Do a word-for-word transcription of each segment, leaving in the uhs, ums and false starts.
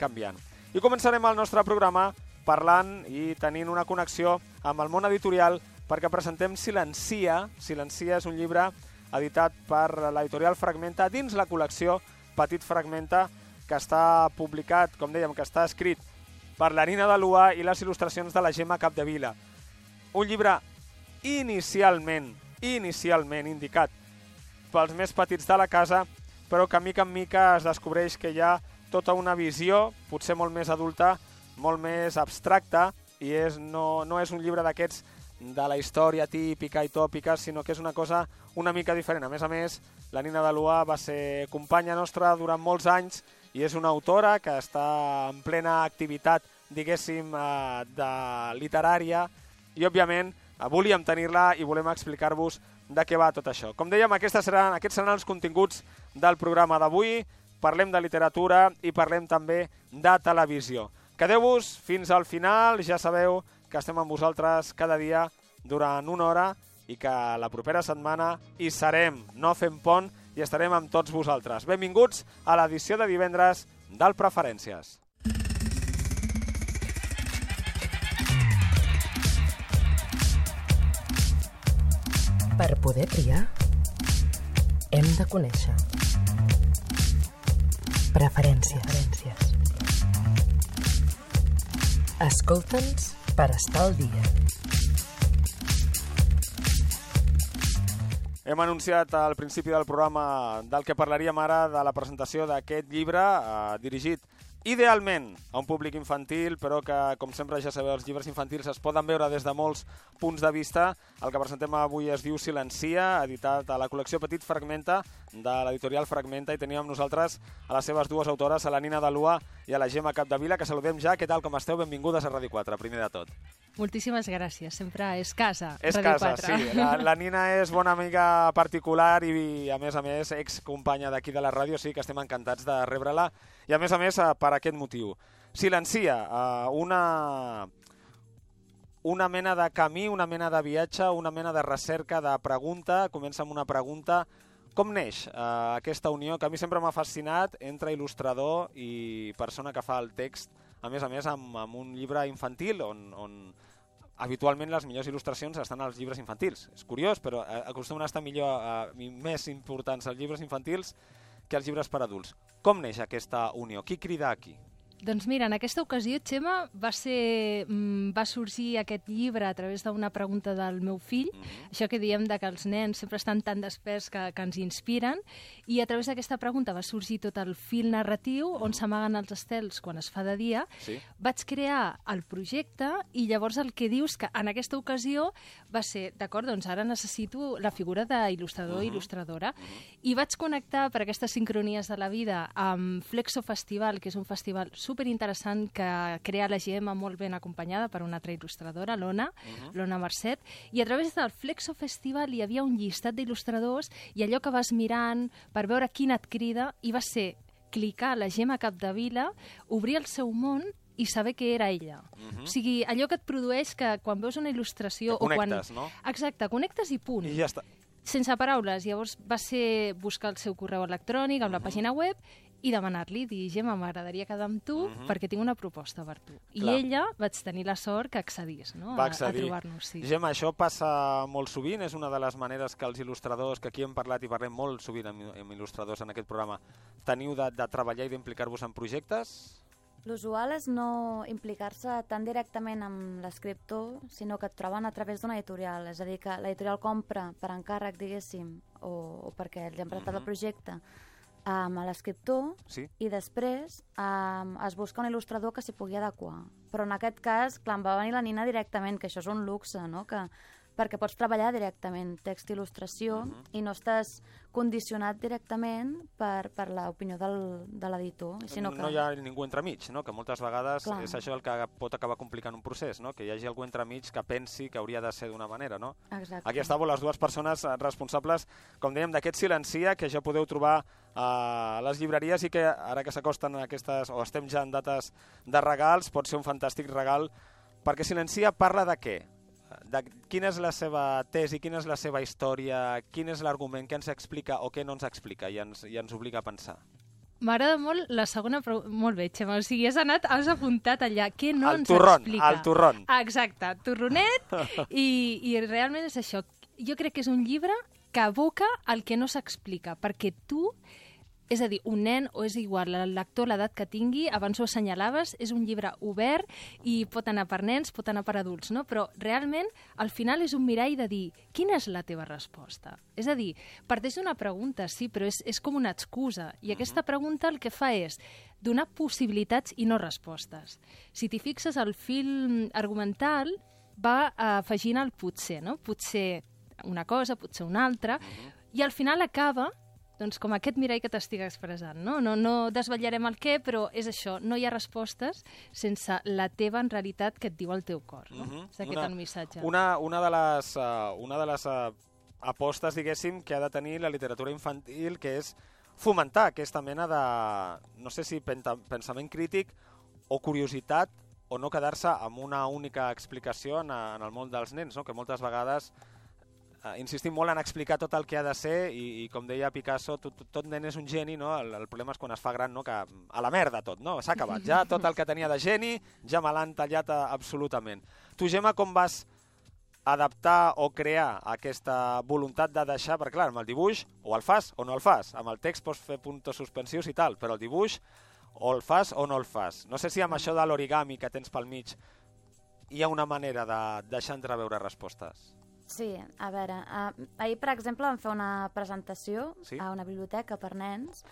canviant. I començarem el nostre programa parlant i tenint una connexió amb el món editorial perquè presentem Silencia. Silencia és un llibre editat per l'editorial Fragmenta dins la col·lecció Petit Fragmenta, que està publicat, com dèiem, que està escrit per la Nina de Lua i les il·lustracions de la Gemma Capdevila. Un llibre inicialment, inicialment indicat pels més petits de la casa, però que mica en mica es descobreix que hi ha tota una visió, potser molt més adulta, molt més abstracta, i és, no, no és un llibre d'aquests de la història típica i tòpica, sinó que és una cosa una mica diferent. A més a més, la Nina de Lua va ser companya nostra durant molts anys i és una autora que està en plena activitat, diguéssim, eh, de literària, i òbviament volíem tenir-la i volem explicar-vos de què va tot això. Com dèiem, aquests seran, aquests seran els continguts del programa d'avui. Parlem de literatura i parlem també de televisió. Quedeu-vos fins al final, ja sabeu que estem amb vosaltres cada dia durant una hora i que la propera setmana hi serem, no fem pont, i estarem amb tots vosaltres. Benvinguts a l'edició de divendres del Preferències. Per poder triar, hem de conèixer. Preferències. Preferències. Escolta'ns per estar al dia. Hem anunciat al principi del programa del que parlaríem ara, de la presentació d'aquest llibre eh, dirigit idealment a un públic infantil, però que, com sempre ja sabeu, els llibres infantils es poden veure des de molts punts de vista. El que presentem avui es diu Silencia, editat a la col·lecció Petit Fragmenta de l'editorial Fragmenta, i teníem nosaltres a les seves dues autores, a la Nina de Lua i a la Gemma Capdevila, que saludem ja. Què tal, com esteu? Benvingudes a Ràdio quatre, primer de tot. Moltíssimes gràcies, sempre és casa, és Ràdio casa, quatre. Sí. La, la Nina és bona amiga particular i, a més a més, excompanya d'aquí de la ràdio, sí que estem encantats de rebre-la, i a més a més per aquest motiu. Silencia, una, una mena de camí, una mena de viatge, una mena de recerca, de pregunta. Comença amb una pregunta. Com neix eh, aquesta unió que a mi sempre m'ha fascinat entre il·lustrador i persona que fa el text, a més a més amb, amb un llibre infantil on, on habitualment les millors il·lustracions estan als llibres infantils. És curiós, però acostumen a estar millor, eh, més importants els llibres infantils que els llibres per adults. Com neix aquesta unió? Qui crida aquí? Doncs mira, en aquesta ocasió, Gemma, va, ser, va sorgir aquest llibre a través d'una pregunta del meu fill, mm-hmm. Això que diem de que els nens sempre estan tan desperts que, que ens inspiren, i a través d'aquesta pregunta va sorgir tot el fil narratiu, mm-hmm. on s'amaguen els estels quan es fa de dia. Sí. Vaig crear el projecte i llavors el que dius que en aquesta ocasió va ser, d'acord, doncs ara necessito la figura d'il·lustrador i mm-hmm. il·lustradora, mm-hmm. i vaig connectar per aquestes sincronies de la vida amb Flexo Festival, que és un festival superinteressant que crea la Gemma molt ben acompanyada per una altra il·lustradora, l'Ona, uh-huh. l'Ona Mercet, i a través del Flexo Festival hi havia un llistat d'il·lustradors i allò que vas mirant per veure quina et crida, i va ser clicar a la Gemma Capdevila, obrir el seu món i saber què era ella. Uh-huh. O sigui, allò que et produeix que quan veus una il·lustració... Que connectes, o quan... no? Exacte, connectes i punt. I ja està. Sense paraules. Llavors va ser buscar el seu correu electrònic amb uh-huh. la pàgina web i demanar-li, dir, Gemma, m'agradaria quedar amb tu uh-huh. perquè tinc una proposta per tu. I Clar. ella vaig tenir la sort que accedís, no? Va accedir. a, a trobar-nos. Sí. Gemma, això passa molt sovint, és una de les maneres que els il·lustradors, que aquí hem parlat i parlem molt sovint amb, amb il·lustradors en aquest programa, teniu de, de treballar i d'implicar-vos en projectes? L'usual és no implicar-se tan directament amb l'escriptor, sinó que et troben a través d'una editorial. És a dir, que l'editorial compra per encàrrec, diguéssim, o, o perquè li han presentat uh-huh. el projecte, Um, a l'escriptor sí. i després um, es busca un il·lustrador que s'hi pugui adequar. Però en aquest cas, clar, em va venir la Nina directament, que això és un luxe, no? Que, perquè pots treballar directament text i il·lustració uh-huh. i no estàs condicionat directament per, per l'opinió del, de l'editor. No, que... no hi ha ningú entremig, no? Que moltes vegades Clar. és això el que pot acabar complicant un procés, no? Que hi hagi algú entremig que pensi que hauria de ser d'una manera, no? Exacte. Aquí estàveu les dues persones responsables, com dèiem, d'aquest Silencia, que ja podeu trobar a les llibreries i que ara que s'acosten aquestes, o estem ja en dates de regals, pot ser un fantàstic regal, perquè Silencia parla de què? De quina és la seva tesi, quina és la seva història, quin és l'argument que ens explica o què no ens explica i ens, i ens obliga a pensar? M'agrada molt la segona pregunta. Molt bé, Xema, o sigui, has anat, has apuntat allà. Què no el ens turron, explica? El turron, ah, exacte, turronet, i, i realment és això. Jo crec que és un llibre que evoca el que no s'explica, perquè tu, és a dir, un nen, o és igual, el lector, l'edat que tingui, abans ho assenyalaves, és un llibre obert i pot anar per nens, pot anar per adults, no? Però realment, al final és un mirall de dir, quina és la teva resposta? És a dir, parteix d'una pregunta, sí, però és, és com una excusa, i aquesta pregunta el que fa és donar possibilitats i no respostes. Si t'hi fixes, el fil argumental va afegint el potser, no? Potser una cosa, potser una altra, i al final acaba doncs, com aquest mirall que t'estic expressant. No? No, no desvetllarem el què, però és això, no hi ha respostes sense la teva, en realitat, que et diu el teu cor. No? Uh-huh. És aquest una, el missatge. Una, una de les, uh, una de les uh, apostes, diguéssim, que ha de tenir la literatura infantil, que és fomentar aquesta mena de, no sé si pensament crític o curiositat, o no quedar-se amb una única explicació en, en el món dels nens, no? Que moltes vegades uh, insistim molt en explicar tot el que ha de ser i, i com deia Picasso, tot, tot, tot nen és un geni, no? El, el problema és quan es fa gran, no? Que a la merda tot, no? S'ha acabat. Ja tot el que tenia de geni ja me l'han tallat uh, absolutament. Tu, Gemma, com vas adaptar o crear aquesta voluntat de deixar, perquè clar, amb el dibuix o el fas o no el fas, amb el text pots fer puntos suspensius i tal, però el dibuix o el fas o no el fas. No sé si amb això de l'origami que tens pel mig hi ha una manera de deixar entreveure respostes. Sí, a veure, uh, ahir, per exemple, vam fer una presentació sí? a una biblioteca per nens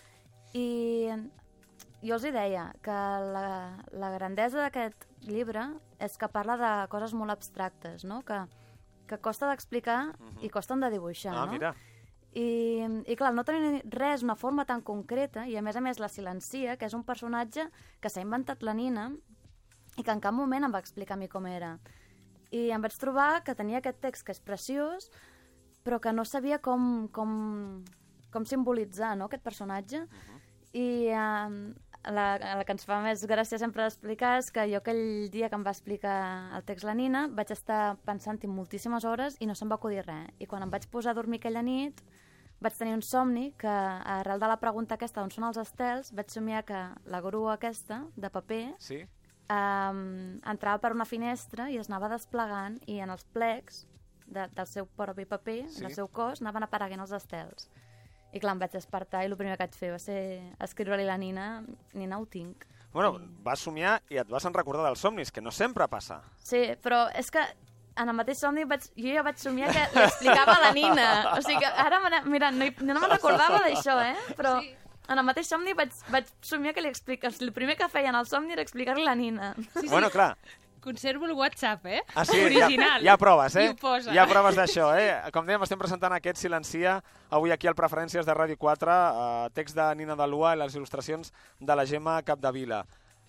i jo els hi deia que la, la grandesa d'aquest llibre és que parla de coses molt abstractes, no? que, que costa d'explicar uh-huh. i costen de dibuixar. Ah, no? mira. I, I clar, no tenen res, una forma tan concreta, i a més a més la silencia, que és un personatge que s'ha inventat la Nina i que en cap moment em va explicar a mi com era. I em vaig trobar que tenia aquest text que és preciós, però que no sabia com, com, com simbolitzar, no?, aquest personatge. Uh-huh. I eh, la, la que ens fa més gràcia sempre d'explicar és que jo aquell dia que em va explicar el text la Nina vaig estar pensant-hi moltíssimes hores i no se'm va acudir res. I quan em vaig posar a dormir aquella nit vaig tenir un somni que, arrel de la pregunta aquesta on són els estels, vaig somiar que la grua aquesta, de paper, sí? um, entrava per una finestra i es anava desplegant i en els plecs de, del seu propi paper, sí? del seu cos, anaven apareguent els estels. I clar, em vaig despertar i el primer que vaig fer va ser escriure-li a la Nina, Nina, ho tinc. Bueno, I... vas somiar i et vas en recordar dels somnis, que no sempre passa. Sí, però és que en el mateix somni vaig, jo ja vaig somiar que li explicava a la Nina. O sigui que ara, mira, no, no me'n recordava d'això, eh? Però sí. En el mateix somni vaig, vaig somiar que li explica... El primer que feia en el somni era explicar-li a la Nina. Sí, sí. Bueno, clar. Conservo el WhatsApp, eh? Ah, sí? Original. Hi ha, hi ha proves, eh? I ho posa. Hi ha proves d'això, eh? Com dèiem, estem presentant aquest Silencia avui aquí al Preferències de Ràdio quatre, eh, text de Nina de Lua i les il·lustracions de la Gemma Capdevila.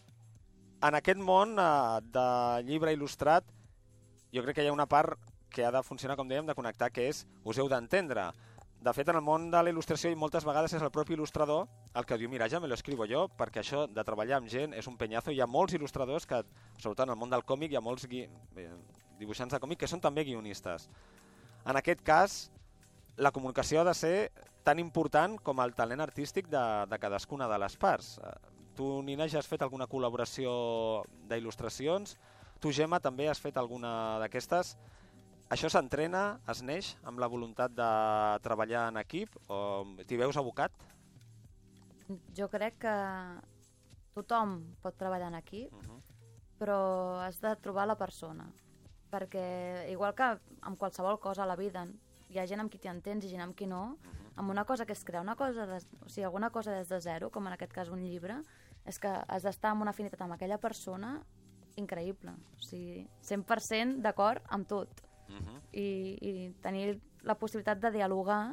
En aquest món eh, de llibre il·lustrat, jo crec que hi ha una part que ha de funcionar, com dèiem, de connectar, que és, us heu d'entendre. De fet, en el món de la il·lustració, i moltes vegades és el propi il·lustrador el que diu, mira, ja me lo escribo jo, perquè això de treballar amb gent és un penyazo. Hi ha molts il·lustradors que, sobretot en el món del còmic, hi ha molts gui... dibuixants de còmic que són també guionistes. En aquest cas, la comunicació ha de ser tan important com el talent artístic de, de cadascuna de les parts. Tu, Nina, ja has fet alguna col·laboració d'il·lustracions. Tu, Gemma, també has fet alguna d'aquestes. Això s'entrena, es neix amb la voluntat de treballar en equip o t'hi veus abocat? Jo crec que tothom pot treballar en equip, uh-huh. però has de trobar la persona. Perquè igual que amb qualsevol cosa a la vida, hi ha gent amb qui t'hi entens i gent amb qui no, uh-huh. amb una cosa que és crear una cosa, de, o sigui, alguna cosa des de zero, com en aquest cas un llibre, és que has d'estar en una afinitat amb aquella persona increïble. O sigui, cent per cent d'acord amb tot. Uh-huh. I, i tenir la possibilitat de dialogar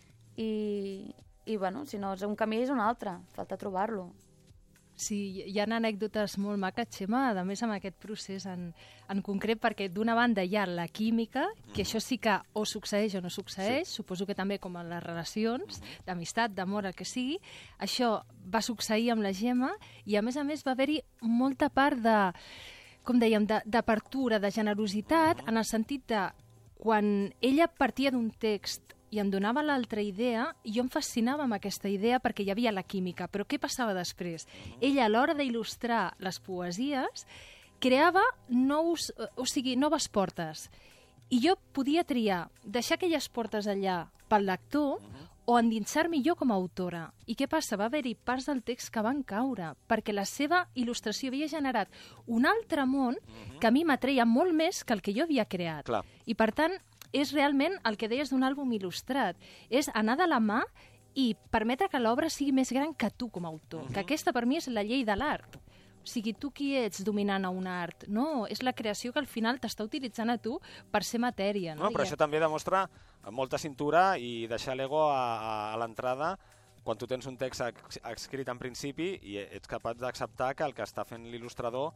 i, i bueno, si no és un camí és un altre, falta trobar-lo. Sí, hi ha anècdotes molt maques, Gemma, a més amb aquest procés en, en concret, perquè d'una banda hi ha la química, que això sí que o succeeix o no succeeix, sí. Suposo que també com en les relacions, d'amistat, d'amor, el que sigui, això va succeir amb la Gemma i a més a més va haver-hi molta part de... com dèiem, d'apertura, de, de generositat, en el sentit de quan ella partia d'un text i em donava l'altra idea, i jo em fascinava amb aquesta idea perquè hi havia la química. Però què passava després? Ella, a l'hora d'il·lustrar les poesies, creava nous, o sigui, noves portes. I jo podia triar deixar aquelles portes allà pel lector o endinsar-me jo com a autora. I què passa? Va haver-hi parts del text que van caure, perquè la seva il·lustració havia generat un altre món que a mi m'atreia molt més que el que jo havia creat. Clar. I per tant, és realment el que deies d'un àlbum il·lustrat. És anar de la mà i permetre que l'obra sigui més gran que tu com a autor. Que aquesta per mi és la llei de l'art. O sigui, tu qui ets dominant a un art? No, és la creació que al final t'està utilitzant a tu per ser matèria. No, no però I... això també demostra molta cintura i deixar l'ego a, a, a l'entrada quan tu tens un text ex escrit en principi i ets capaç d'acceptar que el que està fent l'il·lustrador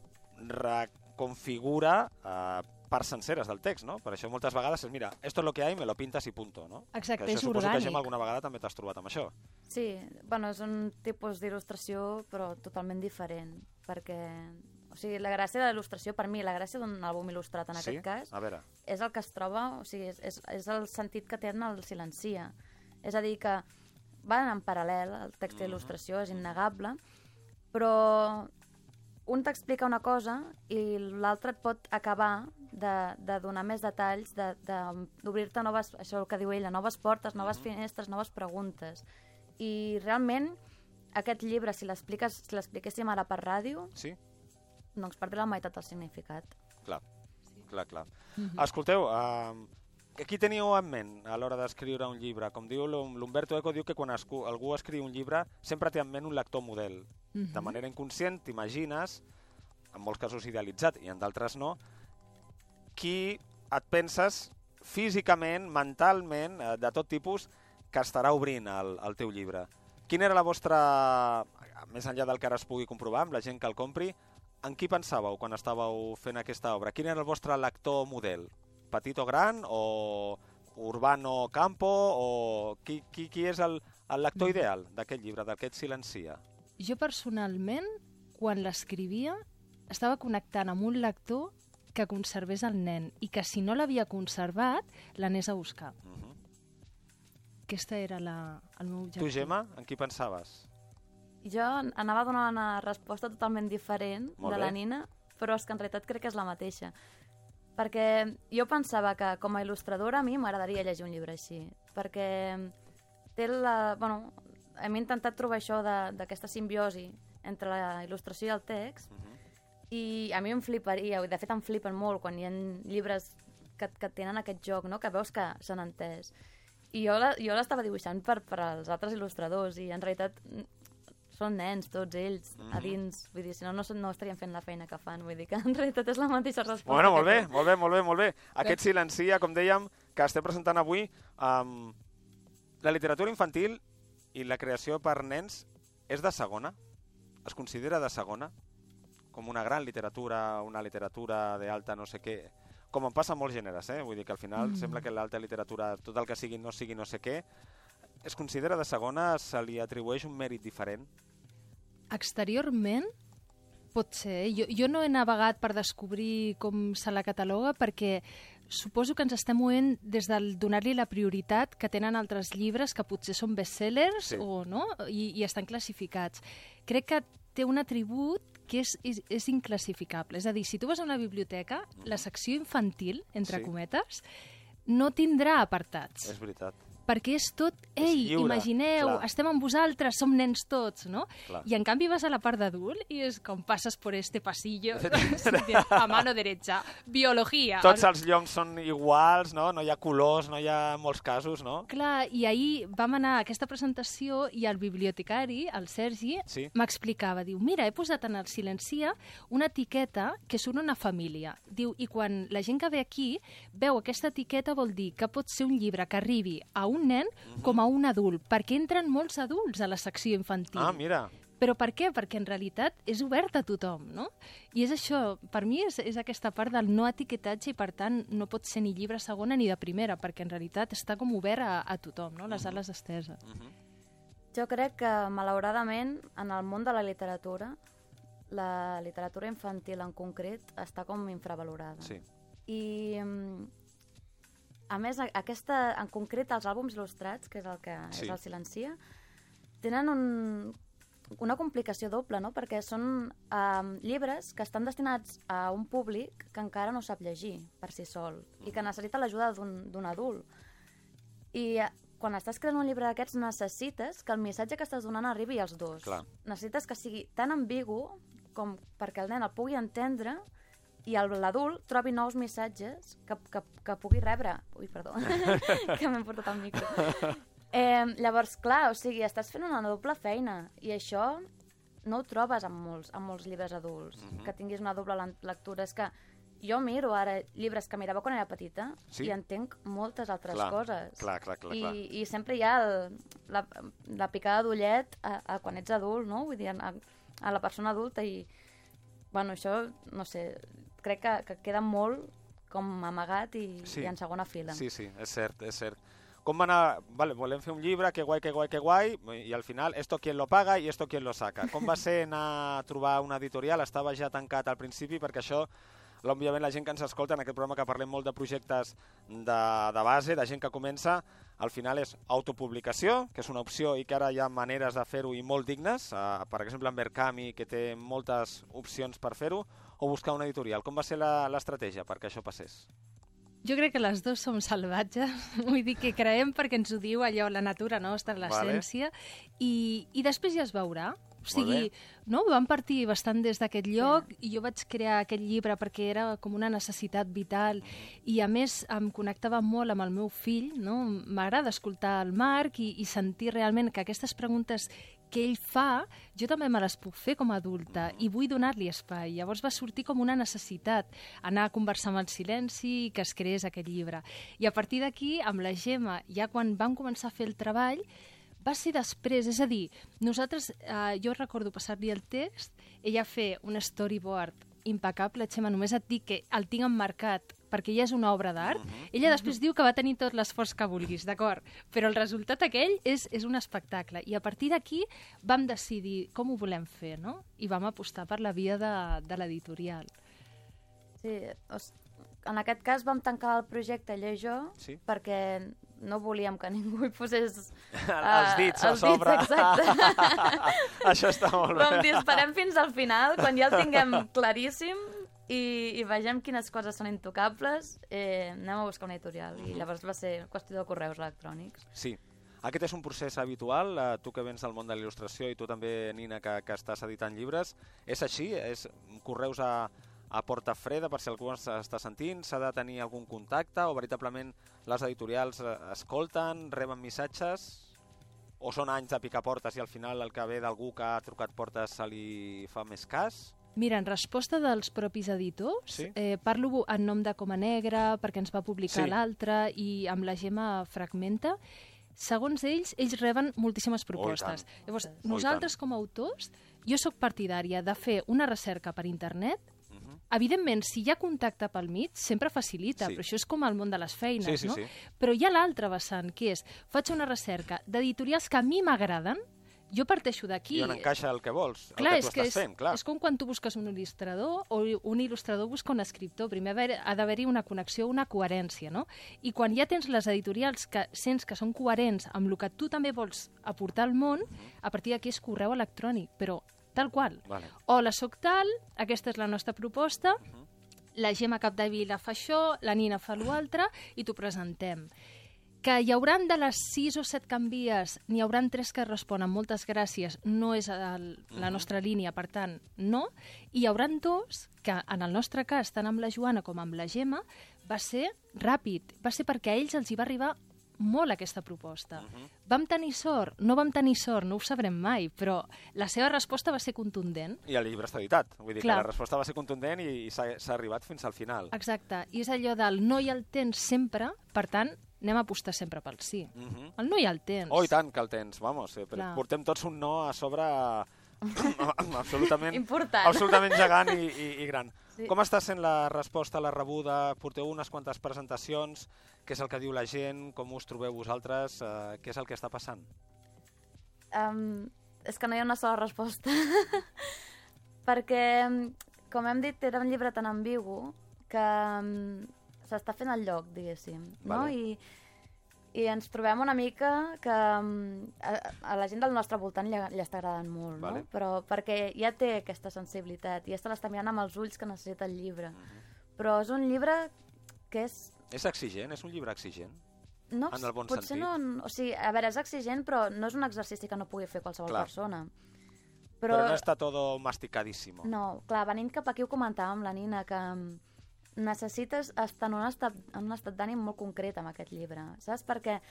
reconfigura eh, parts senceres del text, no? Per això moltes vegades és, mira, esto es lo que hay, me lo pintas y punto, no? Exacte, que és suposo orgànic. que, Gemma, alguna vegada també t'has trobat amb això. Sí, bueno, és un tipus d'il·lustració, però totalment diferent, perquè... O sigui, la gràcia de l'il·lustració, per mi, la gràcia d'un àlbum il·lustrat, en Sí? aquest cas, A veure. és el que es troba, o sigui, és, és, és el sentit que té en el silencia. És a dir, que van en paral·lel, el text i l'il·lustració, és innegable, però un t'explica una cosa i l'altre et pot acabar de, de donar més detalls, d'obrir-te noves, això que diu ella, noves portes, noves finestres, noves preguntes. I realment, aquest llibre, si l'expliques, si l'expliquéssim ara per ràdio, Sí? doncs perdrà la meitat del significat. Clar, clar, clar. Escolteu, uh, qui teníeu en ment a l'hora d'escriure un llibre? Com diu l'Umberto Eco, diu que quan escu, algú escriu un llibre sempre té en ment un lector model. De manera inconscient, t'imagines, en molts casos idealitzat i en d'altres no, qui et penses físicament, mentalment, eh, de tot tipus, que estarà obrint el, el teu llibre. Quina era la vostra, més enllà del que ara es pugui comprovar, amb la gent que el compri, en qui pensàveu quan estàveu fent aquesta obra? Quin era el vostre lector model? Petit o gran? O urbano campo? O qui, qui, qui és el, el lector ideal d'aquest llibre, d'aquest Silencia? Jo personalment, quan l'escrivia, estava connectant amb un lector que conservés el nen i que si no l'havia conservat, l'anés a buscar. Uh -huh. Aquesta era la, el meu objectiu. Tu, Gemma, en qui pensaves? Jo anava a donar una resposta totalment diferent Molt de bé. la Nina, però és que en realitat crec que és la mateixa. Perquè jo pensava que com a il·lustradora a mi m'agradaria llegir un llibre així, perquè té la... Bueno, hem intentat trobar això d'aquesta simbiosi entre la il·lustració i el text, Uh -huh. i a mi em fliparia, i de fet em flipen molt quan hi ha llibres que, que tenen aquest joc, no? Que veus que s'han entès. I jo, la, jo l'estava dibuixant per, per als altres il·lustradors, i en realitat són nens, tots ells, mm -hmm. a dins. Vull dir, si no, no, no estarien fent la feina que fan. Vull dir que en realitat és la mateixa resposta. Bueno, molt que bé, tu. molt bé, molt bé, molt bé. Aquest Silencia, com dèiem, que estem presentant avui, um, la literatura infantil i la creació per nens és de segona? Es considera de segona? Com una gran literatura, una literatura d'alta no sé què, com em passa a molts gèneres, eh? Vull dir que al final mm. sembla que l'alta literatura, tot el que sigui no sigui no sé què, es considera de segona, se li atribueix un mèrit diferent? Exteriorment, pot ser. Jo, jo no he navegat per descobrir com se la cataloga, perquè suposo que ens estem movent des del donar-li la prioritat que tenen altres llibres que potser són bestsellers Sí. o no, I, i estan classificats. Crec que té un atribut que és, és, és inclassificable. És a dir, si tu vas a una biblioteca, la secció infantil, entre Sí. cometes, no tindrà apartats. És veritat. Perquè és tot, ei, lliure, imagineu, clar. estem amb vosaltres, som nens tots, no? Clar. I en canvi vas a la part d'adult i és com passes por este pasillo, a mano derecha, biologia. Tots els lloms són iguals, no? No hi ha colors, no hi ha molts casos, no? Clar, i ahir vam anar a aquesta presentació i el bibliotecari, el Sergi, Sí. m'explicava, diu, mira, he posat en el Silencia una etiqueta que surt una família. Diu, i quan la gent que ve aquí veu aquesta etiqueta vol dir que pot ser un llibre que arribi a un nen com a un adult, perquè entren molts adults a la secció infantil. Ah, mira. Però per què? Perquè en realitat és obert a tothom, no? I és això, per mi és, és aquesta part del no etiquetatge i per tant no pot ser ni llibre segona ni de primera, perquè en realitat està com obert a, a tothom, no? Les ales esteses. Jo crec que, malauradament, en el món de la literatura, la literatura infantil en concret està com infravalorada. Sí. I mm, a més, aquesta, en concret, els àlbums il·lustrats, que és el que Sí. és el Silencia, tenen un, una complicació doble, no? Perquè són um, llibres que estan destinats a un públic que encara no sap llegir per si sol i que necessita l'ajuda d'un adult. I eh, quan estàs creant un llibre d'aquests necessites que el missatge que estàs donant arribi als dos. Clar. Necessites que sigui tan ambigu com perquè el nen el pugui entendre i l'adult trobi nous missatges que, que, que pugui rebre. Ui, perdó, que m'he portat el micro. Eh, llavors, clar, o sigui, estàs fent una doble feina i això no ho trobes en molts, en molts llibres adults, Mhm. que tinguis una doble len- lectura. És que jo miro ara llibres que mirava quan era petita Sí? i entenc moltes altres Clar, coses. clar, clar, clar, I, clar. I sempre hi ha el, la, la picada d'ullet a, a quan ets adult, no? Vull dir, a, a la persona adulta i, bueno, això, no sé, crec que, que queda molt com amagat i, Sí. i en segona fila. Sí, sí, és cert, és cert. Com va anar? Vale, volem fer un llibre, que guai, que guai, que guai, i al final, esto quién lo paga i esto quién lo saca. Com va ser anar a trobar una editorial? Estava ja tancat al principi, perquè això, òbviament, la gent que ens escolta en aquest programa que parlem molt de projectes de, de base, de gent que comença, al final és autopublicació, que és una opció i que ara hi ha maneres de fer-ho i molt dignes, uh, per exemple, en Mercami, que té moltes opcions per fer-ho, o buscar una editorial. Com va ser l'estratègia perquè això passés? Jo crec que les dues som salvatges, vull dir que creiem perquè ens ho diu allò, la natura nostra, l'essència, vale. i, i després ja es veurà. O sigui, no, vam partir bastant des d'aquest lloc sí. i jo vaig crear aquest llibre perquè era com una necessitat vital i a més em connectava molt amb el meu fill, no? M'agrada escoltar el Marc i, i sentir realment que aquestes preguntes que ell fa, jo també me les puc fer com a adulta i vull donar-li espai. Llavors va sortir com una necessitat anar a conversar amb el silenci i que es creés aquest llibre. I a partir d'aquí, amb la Gemma, ja quan vam començar a fer el treball, va ser després, és a dir, nosaltres, eh, jo recordo passar-li el text, ella fer un storyboard impecable, Xema, només et dic que el tinc emmarcat perquè ja és una obra d'art. Uh-huh. Ella després diu que va tenir tot l'esforç que vulguis, d'acord? Però el resultat aquell és, és un espectacle. I a partir d'aquí vam decidir com ho volem fer, no? I vam apostar per la via de, de l'editorial. Sí, en aquest cas vam tancar el projecte ella i jo sí. perquè no volíem que ningú hi posés uh, els dits a sobre. Això està molt bé. Vam dir, esperem fins al final, quan ja el tinguem claríssim i, i vegem quines coses són intocables, eh, anem a buscar una editorial. I llavors va ser qüestió de correus electrònics. Sí. Aquest és un procés habitual, eh, tu que vens del món de la il·lustració i tu també, Nina, que, que estàs editant llibres. És així? És correus a, a porta freda per si algú està sentint? S'ha de tenir algun contacte o veritablement les editorials escolten, reben missatges? O són anys de picar portes i al final el que ve d'algú que ha trucat portes se li fa més cas? Mira, en resposta dels propis editors, sí? eh, parlo en nom de Coma Negra, perquè ens va publicar sí. l'altre, i amb la Gemma Fragmenta. Segons ells, ells reben moltíssimes propostes. Oh, Llavors, nosaltres com a autors, jo sóc partidària de fer una recerca per internet. Uh-huh. Evidentment, si hi ha contacte pel mig, sempre facilita, sí. però això és com el món de les feines, sí, sí, no? Sí. Però hi ha l'altre vessant, que és, faig una recerca d'editorials que a mi m'agraden, jo parteixo d'aquí. I on encaixa el que vols, clar, el que tu que estàs és, fent, clar. És com quan tu busques un il·lustrador o un il·lustrador busca un escriptor. Primer ha d'haver-hi una connexió, una coherència, no? I quan ja tens les editorials que sents que són coherents amb el que tu també vols aportar al món, uh-huh. a partir d'aquí és correu electrònic, però tal qual. Vale. Hola, soc tal, aquesta és la nostra proposta, uh-huh. la Gemma Capdevila fa això, la Nina fa l'altre, i t'ho presentem. Que hi hauran de les sis o set canvies, n'hi hauran tres que responen moltes gràcies, no és el, la nostra línia, per tant, no. I hi hauran dos que, en el nostre cas, tant amb la Joana com amb la Gemma, va ser ràpid. Va ser perquè a ells els hi va arribar molt aquesta proposta. Uh-huh. Vam tenir sort? No vam tenir sort, no ho sabrem mai, però la seva resposta va ser contundent. I el llibre està editat, vull dir Clar. que la resposta va ser contundent i, i s'ha arribat fins al final. Exacte, i és allò del no hi ha el temps sempre, per tant, anem a apostar sempre pel sí. Uh-huh. El no hi ha el temps. Oh, i tant que el tens, vamos. Eh, portem tots un no a sobre absolutament, important. absolutament gegant i, i, i gran. Sí. Com està sent la resposta a la rebuda? Porteu unes quantes presentacions? Què és el que diu la gent? Com us trobeu vosaltres? Uh, què és el que està passant? Um, és que no hi ha una sola resposta. Perquè, com hem dit, era un llibre tan ambigu que um, s'està fent el lloc, diguéssim. Vale. No? I, I ens trobem una mica que um, a, a la gent del nostre voltant li, li està agradant molt, Vale. no? Però perquè ja té aquesta sensibilitat, ja se l'està mirant amb els ulls que necessita el llibre. Uh-huh. Però és un llibre que és... És exigent? És un llibre exigent? No, en el bon potser sentit? no, o sigui, a veure, és exigent, però no és un exercici que no pugui fer qualsevol Clar. persona. Però... Però no està todo masticadíssimo. No, clar, venint cap aquí ho comentàvem la Nina, que necessites estar en un estat, en un estat d'ànim molt concret amb aquest llibre, saps? Perquè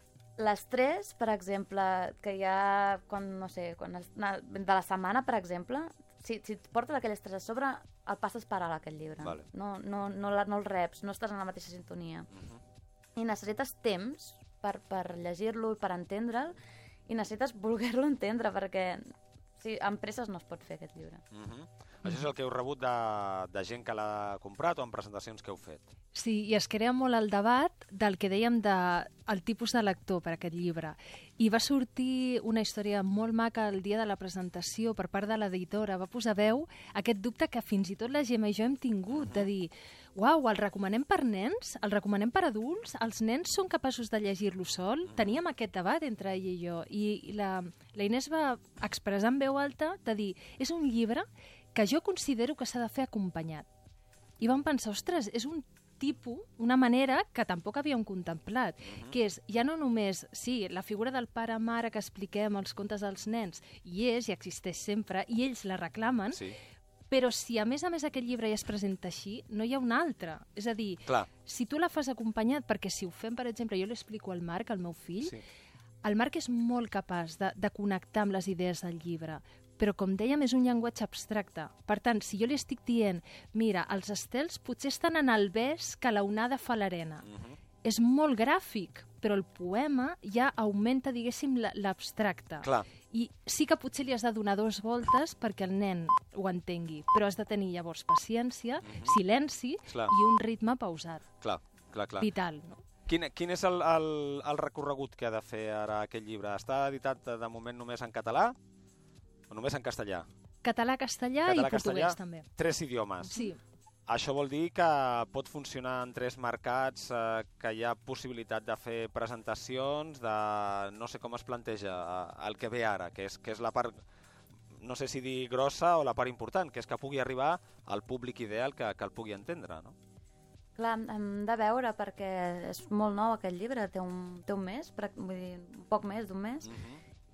l'estrès, per exemple, que hi ha, quan, no sé, quan es, de la setmana, per exemple, si, si et portes aquell estrès a sobre, el passes per alt, aquest llibre. Vale. No, no, no, la, no el reps, no estàs en la mateixa sintonia. Uh-huh. I necessites temps per, per llegir-lo, per entendre'l, i necessites voler-lo entendre, perquè sí, amb presses no es pot fer aquest llibre. Uh-huh. Això és el que heu rebut de, de gent que l'ha comprat o en presentacions que heu fet? Sí, i es crea molt el debat del que dèiem de el tipus de lector per aquest llibre. I va sortir una història molt maca el dia de la presentació per part de l'editora. Va posar veu aquest dubte que fins i tot la Gemma i jo hem tingut, de dir, uau, el recomanem per nens? El recomanem per adults? Els nens són capaços de llegir-lo sol? Teníem aquest debat entre ella i jo. I la, la Inés va expressar en veu alta de dir, és un llibre que jo considero que s'ha de fer acompanyat. I vam pensar, ostres, és un tipus, una manera que tampoc havíem contemplat, uh-huh. que és, ja no només, sí, la figura del pare-mare que expliquem als contes dels nens, hi és, i existeix sempre, i ells la reclamen, Sí. però si a més a més aquest llibre ja es presenta així, no hi ha un altre. És a dir, Clar. si tu la fas acompanyat, perquè si ho fem, per exemple, jo l'explico al Marc, al meu fill, Sí. el Marc és molt capaç de, de connectar amb les idees del llibre, però com dèiem és un llenguatge abstracte. Per tant, si jo li estic dient, mira, els estels potser estan en el bes que la onada fa l'arena. Uh-huh. És molt gràfic, però el poema ja augmenta, diguéssim, la- l'abstracte. Clar. I sí que potser li has de donar dues voltes perquè el nen ho entengui, però has de tenir llavors paciència, silenci Clar. i un ritme pausat, Clar, clar, clar. vital. No? Quin, quin és el, el, el recorregut que ha de fer ara aquest llibre? Està editat de moment només en català o només en castellà? Català, castellà Català, i portuguès castellà, també. Tres idiomes. Sí. Això vol dir que pot funcionar en tres mercats, eh, que hi ha possibilitat de fer presentacions, de no sé com es planteja eh, el que ve ara, que és, que és la part, no sé si dir grossa o la part important, que és que pugui arribar al públic ideal que, que el pugui entendre, no? Clar, hem de veure, perquè és molt nou aquest llibre, té un, té un mes, prac- vull dir, un poc més d'un mes, Uh-huh.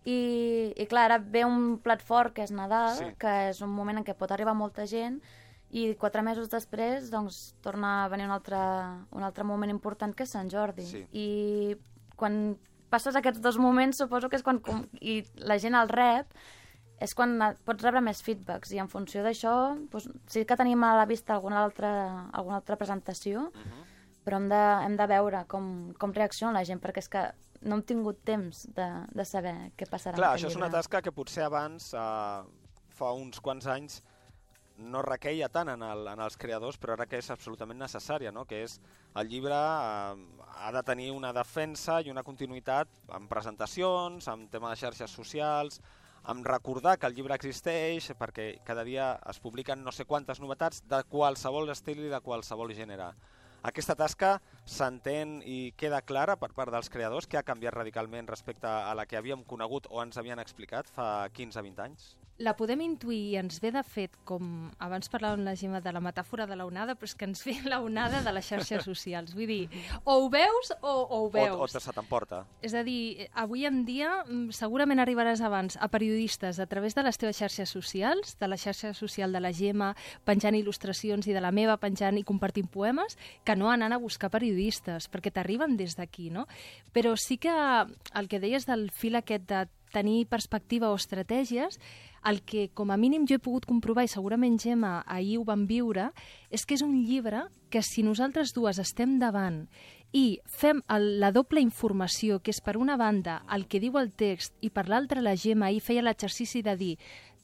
I, i clar, ara ve un plat fort que és Nadal, Sí. que és un moment en què pot arribar molta gent, i quatre mesos després doncs, torna a venir un altre, un altre moment important que és Sant Jordi. Sí. I quan passes aquests dos moments, suposo que és quan com, i la gent el rep, és quan pots rebre més feedbacks, i en funció d'això doncs, sí que tenim a la vista alguna altra, alguna altra presentació, Uh-huh. però hem de, hem de veure com, com reacciona la gent, perquè és que no hem tingut temps de, de saber què passarà. Clar, amb això aquest és una llibre. tasca que potser abans, eh, fa uns quants anys, no requeia tant en, el, en els creadors, però ara que és absolutament necessària, no? Que és el llibre eh, ha de tenir una defensa i una continuïtat amb presentacions, amb tema de xarxes socials, amb recordar que el llibre existeix, perquè cada dia es publiquen no sé quantes novetats de qualsevol estil i de qualsevol gènere. Aquesta tasca s'entén i queda clara per part dels creadors, que ha canviat radicalment respecte a la que havíem conegut o ens havien explicat fa quinze a vint anys? La podem intuir i ens ve de fet, com abans parlàvem la Gemma de la metàfora de la onada, però és que ens ve la onada de les xarxes socials. Vull dir, o ho veus o, o ho veus. O, o te se t'emporta. És a dir, avui en dia mm, segurament arribaràs abans a periodistes a través de les teves xarxes socials, de la xarxa social de la Gemma penjant il·lustracions i de la meva penjant i compartint poemes, que no anant a buscar periodistes, perquè t'arriben des d'aquí, no? Però sí que el que deies del fil aquest de tenir perspectiva o estratègies, el que com a mínim jo he pogut comprovar, i segurament Gemma ahir ho vam viure, és que és un llibre que si nosaltres dues estem davant i fem el, la doble informació, que és per una banda el que diu el text i per l'altra la Gemma ahir feia l'exercici de dir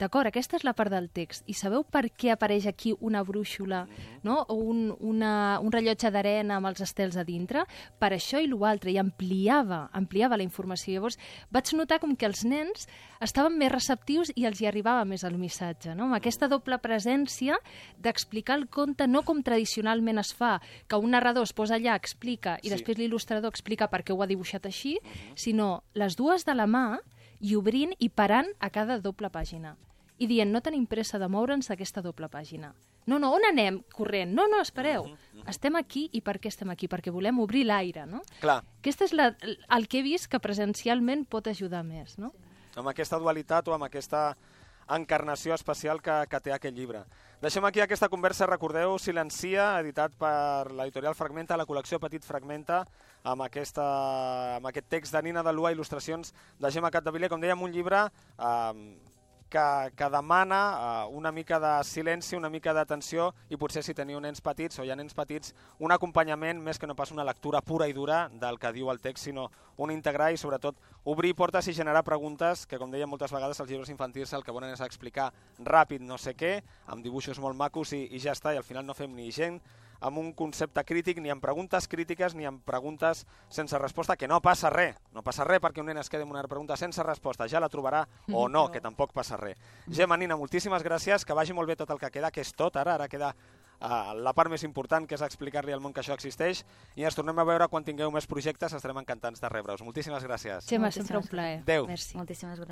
d'acord, aquesta és la part del text, i sabeu per què apareix aquí una brúixola, no? O un, una, un rellotge d'arena amb els estels a dintre? Per això i l'altre, i ampliava, ampliava la informació. Llavors vaig notar com que els nens estaven més receptius i els hi arribava més el missatge, no? Amb aquesta doble presència d'explicar el conte no com tradicionalment es fa, que un narrador es posa allà, explica, i Sí. després l'il·lustrador explica per què ho ha dibuixat així, sinó les dues de la mà i obrint i parant a cada doble pàgina. I dient, no tenim pressa de moure'ns d'aquesta doble pàgina. No, no, on anem corrent? No, no, espereu. Estem aquí, i per què estem aquí? Perquè volem obrir l'aire, no? Clar, Aquest és la, el que he vist que presencialment pot ajudar més, no? amb aquesta dualitat o amb aquesta encarnació especial que, que té aquest llibre. Deixem aquí aquesta conversa, recordeu, Silencia, editat per l'editorial Fragmenta, la col·lecció Petit Fragmenta, amb, aquesta, amb aquest text de Nina de Lua, il·lustracions de Gemma Capdevila, com dèiem, un llibre eh, que, que demana uh, una mica de silenci, una mica d'atenció, i potser si teniu nens petits o hi ha nens petits, un acompanyament més que no pas una lectura pura i dura del que diu el text, sinó un integrar i sobretot obrir portes i generar preguntes que, com deia moltes vegades, els llibres infantils el que volen és explicar ràpid no sé què, amb dibuixos molt macos i, i ja està, i al final no fem ni gent amb un concepte crític, ni amb preguntes crítiques, ni amb preguntes sense resposta, que no passa res. No passa res perquè un nen es quedi amb una pregunta sense resposta, ja la trobarà o no, que tampoc passa res. Gemma, Nina, moltíssimes gràcies, que vagi molt bé tot el que queda, que és tot ara, ara queda uh, la part més important, que és explicar-li al món que això existeix, i ens tornem a veure quan tingueu més projectes, estarem encantats de rebre-us. Moltíssimes gràcies. Gemma, Moltíssimes sempre un plaer. Adéu. Merci. Moltíssimes gràcies.